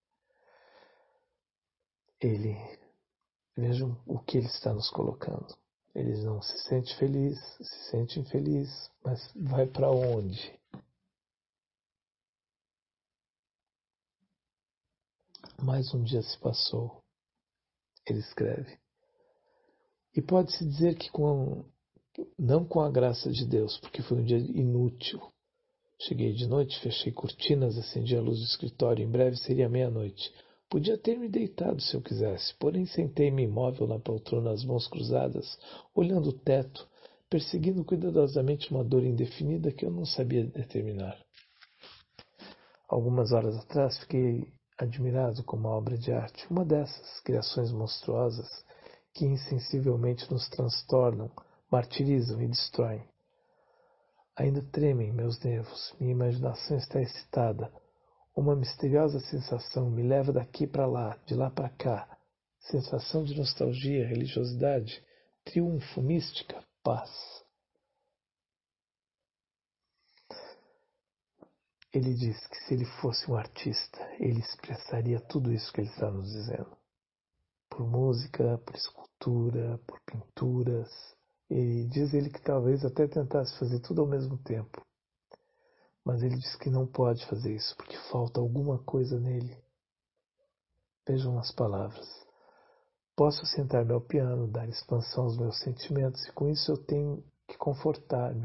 Ele, vejam o que ele está nos colocando. Ele não se sente feliz, se sente infeliz, mas vai para onde? Mais um dia se passou, ele escreve. E pode-se dizer que com, não com a graça de Deus, porque foi um dia inútil. Cheguei de noite, fechei cortinas, acendi a luz do escritório. Em breve seria meia-noite. Podia ter me deitado se eu quisesse, porém sentei-me imóvel na poltrona, as mãos cruzadas, olhando o teto, perseguindo cuidadosamente uma dor indefinida que eu não sabia determinar. Algumas horas atrás fiquei admirado com uma obra de arte, uma dessas criações monstruosas que insensivelmente nos transtornam, martirizam e destroem. Ainda tremem meus nervos, minha imaginação está excitada. Uma misteriosa sensação me leva daqui para lá, de lá para cá. Sensação de nostalgia, religiosidade, triunfo, mística, paz. Ele diz que se ele fosse um artista, ele expressaria tudo isso que ele está nos dizendo. por música, por escultura, por pinturas. E diz ele que talvez até tentasse fazer tudo ao mesmo tempo. Mas ele diz que não pode fazer isso, porque falta alguma coisa nele. Vejam as palavras. Posso sentar-me ao piano, dar expansão aos meus sentimentos, e com isso eu tenho que confortar-me.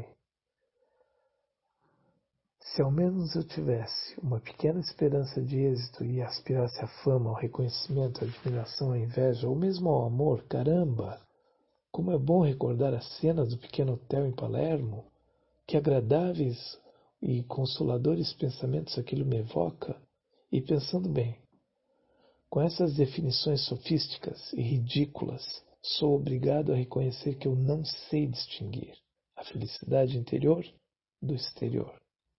Se ao menos eu tivesse uma pequena esperança de êxito e aspirasse à fama, ao reconhecimento, à admiração, à inveja, ou mesmo ao amor, caramba! Como é bom recordar as cenas do pequeno hotel em Palermo, que agradáveis e consoladores pensamentos aquilo me evoca, e pensando bem, com essas definições sofísticas e ridículas, sou obrigado a reconhecer que eu não sei distinguir a felicidade interior do exterior.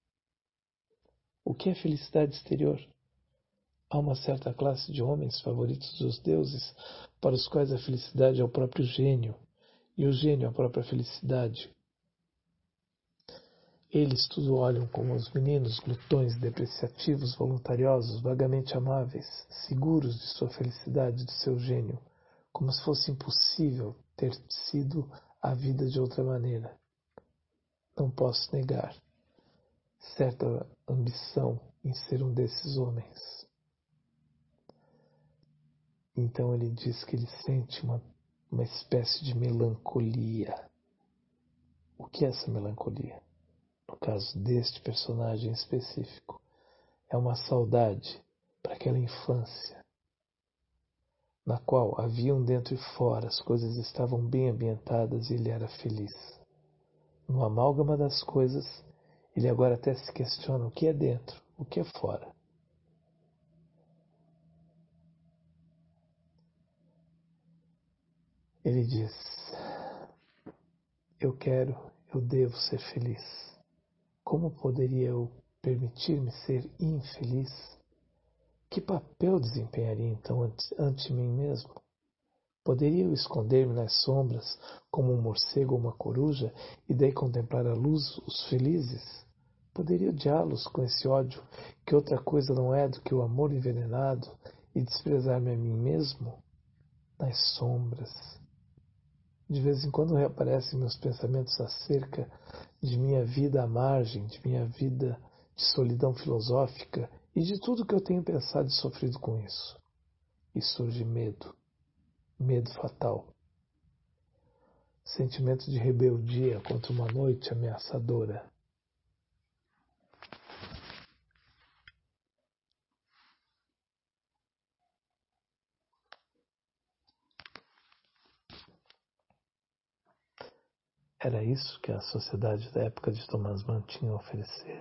O que é felicidade exterior? Há uma certa classe de homens favoritos dos deuses, para os quais a felicidade é o próprio gênio, e o gênio é a própria felicidade. Eles tudo olham como os meninos glutões, depreciativos, voluntariosos, vagamente amáveis, seguros de sua felicidade, do seu gênio, como se fosse impossível ter sido a vida de outra maneira. Não posso negar certa ambição em ser um desses homens. Então ele diz que ele sente uma, uma espécie de melancolia. O que é essa melancolia? No caso deste personagem específico, é uma saudade para aquela infância, na qual haviam dentro e fora, as coisas estavam bem ambientadas e ele era feliz. No amálgama das coisas, ele agora até se questiona o que é dentro, o que é fora. Ele diz: eu quero, eu devo ser feliz. Como poderia eu permitir-me ser infeliz? Que papel desempenharia então ante, ante mim mesmo? Poderia eu esconder-me nas sombras como um morcego ou uma coruja e daí contemplar à luz os felizes? Poderia odiá-los com esse ódio que outra coisa não é do que o amor envenenado e desprezar-me a mim mesmo? Nas sombras. De vez em quando reaparecem meus pensamentos acerca de minha vida à margem, de minha vida de solidão filosófica e de tudo que eu tenho pensado e sofrido com isso. E surge medo, medo fatal. Sentimento de rebeldia contra uma noite ameaçadora. Era isso que a sociedade da época de Thomas Mann tinha a oferecer.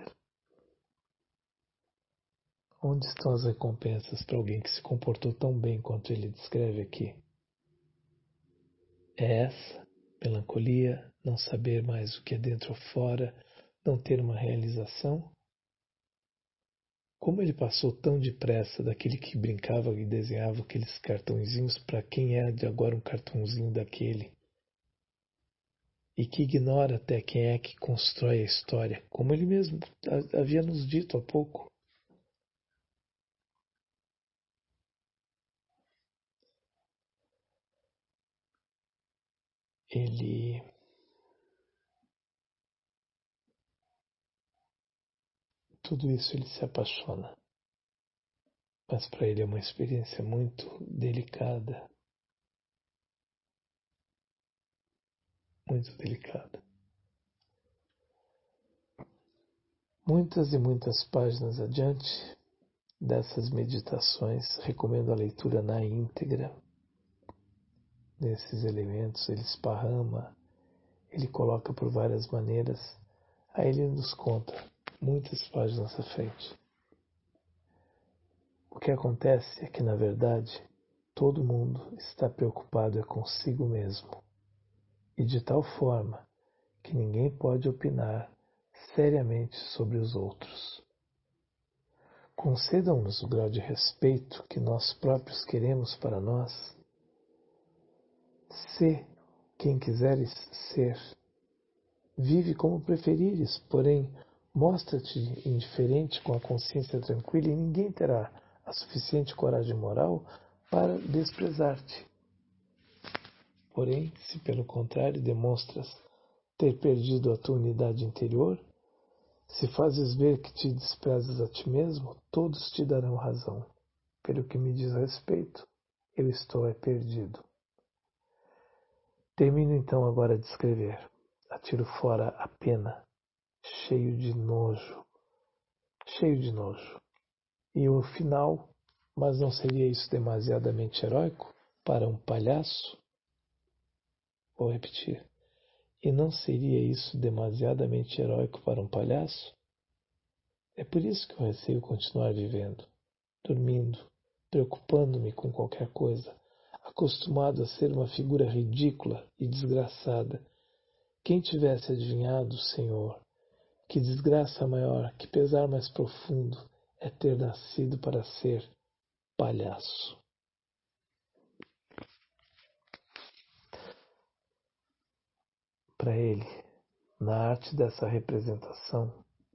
Onde estão as recompensas para alguém que se comportou tão bem quanto ele descreve aqui? É essa melancolia, não saber mais o que é dentro ou fora, não ter uma realização? Como ele passou tão depressa daquele que brincava e desenhava aqueles cartõezinhos para quem é de agora um cartãozinho daquele? E que ignora até quem é que constrói a história, como ele mesmo havia nos dito há pouco. Ele tudo isso ele se apaixona, mas para ele é uma experiência muito delicada, muito delicada. Muitas e muitas páginas adiante dessas meditações, recomendo a leitura na íntegra desses elementos. Ele esparrama, ele coloca por várias maneiras, aí ele nos conta muitas páginas à frente. O que acontece é que, na verdade, todo mundo está preocupado é consigo mesmo, e de tal forma que ninguém pode opinar seriamente sobre os outros. Concedam-nos o grau de respeito que nós próprios queremos para nós. Sê quem quiseres ser. Vive como preferires, porém, mostra-te indiferente com a consciência tranquila e ninguém terá a suficiente coragem moral para desprezar-te. Porém, se pelo contrário demonstras ter perdido a tua unidade interior, se fazes ver que te desprezas a ti mesmo, todos te darão razão. Pelo que me diz respeito, eu estou é perdido. Termino então agora de escrever. Atiro fora a pena, cheio de nojo, cheio de nojo. E o final, mas não seria isso demasiadamente heróico para um palhaço? Vou repetir. E não seria isso demasiadamente heróico para um palhaço? É por isso que eu receio continuar vivendo, dormindo, preocupando-me com qualquer coisa, acostumado a ser uma figura ridícula e desgraçada. Quem tivesse adivinhado, Senhor, que desgraça maior, que pesar mais profundo é ter nascido para ser palhaço. Para ele, na arte dessa representação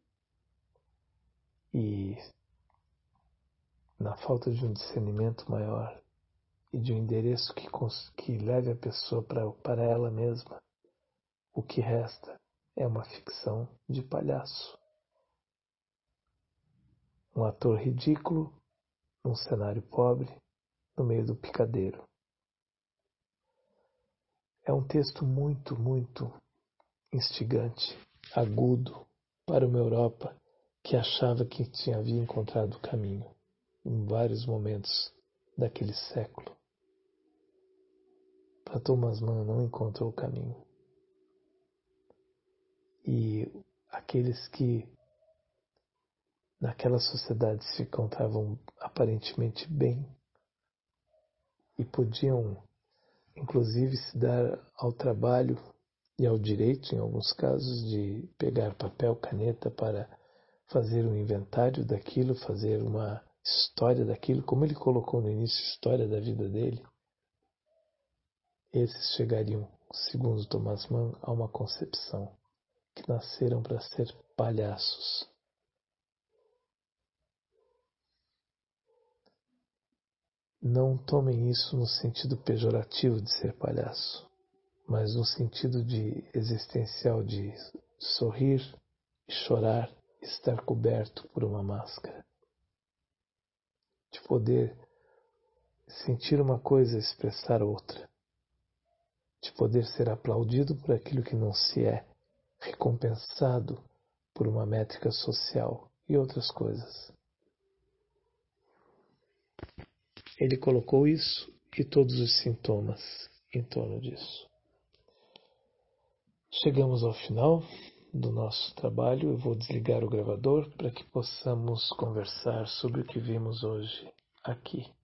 e na falta de um discernimento maior e de um endereço que, que leve a pessoa para, para ela mesma, o que resta é uma ficção de palhaço. Um ator ridículo, num cenário pobre, no meio do picadeiro. É um texto muito, muito instigante, agudo, para uma Europa que achava que tinha havia encontrado o caminho em vários momentos daquele século. Para Thomas Mann não encontrou o caminho. E aqueles que naquela sociedade se encontravam aparentemente bem e podiam inclusive se dar ao trabalho e ao direito, em alguns casos, de pegar papel, caneta para fazer um inventário daquilo, fazer uma história daquilo, como ele colocou no início, história da vida dele. Esses chegariam, segundo Thomas Mann, a uma concepção que nasceram para ser palhaços. Não tomem isso no sentido pejorativo de ser palhaço, mas no sentido de existencial de sorrir e chorar, estar coberto por uma máscara, de poder sentir uma coisa e expressar outra, de poder ser aplaudido por aquilo que não se é, recompensado por uma métrica social e outras coisas. Ele colocou isso e todos os sintomas em torno disso. Chegamos ao final do nosso trabalho. Eu vou desligar o gravador para que possamos conversar sobre o que vimos hoje aqui.